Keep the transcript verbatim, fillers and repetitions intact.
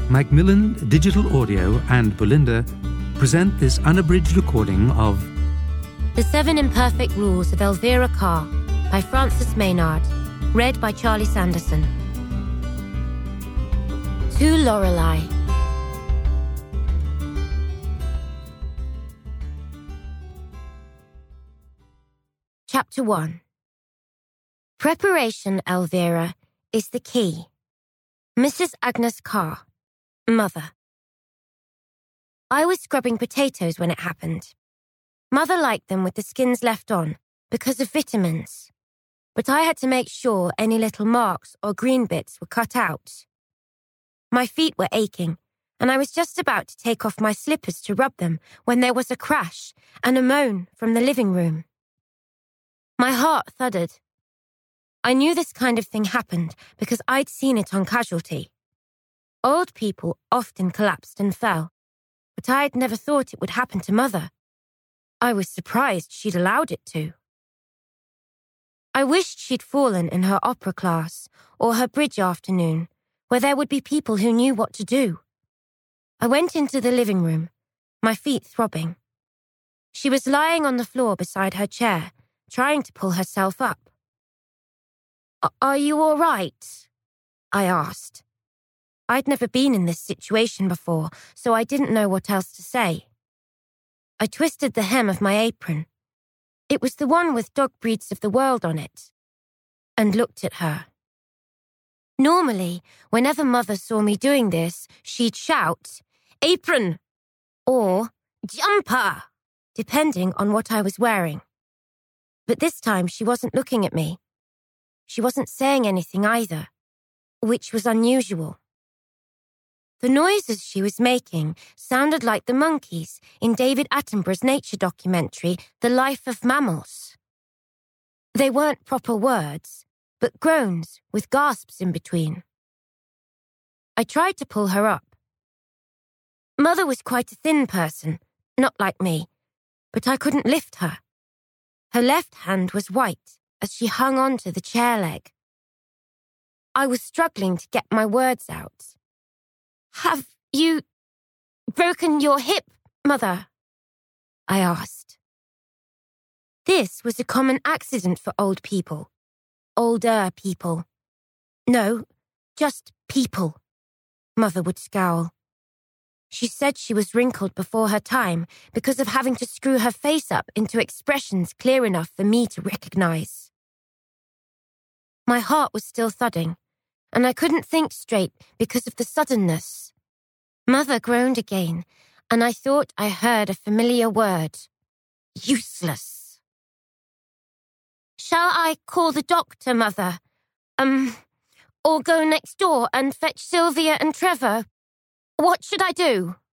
Macmillan Digital Audio and Belinda present this unabridged recording of The Seven Imperfect Rules of Elvira Carr by Frances Maynard, read by Charlie Sanderson. To Lorelei. Chapter one. Preparation, Elvira, is the key. Missus Agnes Carr, Mother. I was scrubbing potatoes when it happened. Mother liked them with the skins left on because of vitamins, but I had to make sure any little marks or green bits were cut out. My feet were aching, and I was just about to take off my slippers to rub them when there was a crash and a moan from the living room. My heart thudded. I knew this kind of thing happened because I'd seen it on Casualty. Old people often collapsed and fell, but I'd never thought it would happen to Mother. I was surprised she'd allowed it to. I wished she'd fallen in her opera class or her bridge afternoon, where there would be people who knew what to do. I went into the living room, my feet throbbing. She was lying on the floor beside her chair, trying to pull herself up. Are you all right? I asked. I'd never been in this situation before, so I didn't know what else to say. I twisted the hem of my apron. It was the one with Dog Breeds of the World on it, and looked at her. Normally, whenever Mother saw me doing this, she'd shout, "Apron!" or "Jumper!" depending on what I was wearing. But this time she wasn't looking at me. She wasn't saying anything either, which was unusual. The noises she was making sounded like the monkeys in David Attenborough's nature documentary, The Life of Mammals. They weren't proper words, but groans with gasps in between. I tried to pull her up. Mother was quite a thin person, not like me, but I couldn't lift her. Her left hand was white as she hung onto the chair leg. I was struggling to get my words out. "Have you broken your hip, Mother?" I asked. This was a common accident for old people. Older people. No, just people. Mother would scowl. She said she was wrinkled before her time because of having to screw her face up into expressions clear enough for me to recognize. My heart was still thudding, and I couldn't think straight because of the suddenness. Mother groaned again, and I thought I heard a familiar word. Useless. "Shall I call the doctor, Mother? Um, or go next door and fetch Sylvia and Trevor? What should I do?"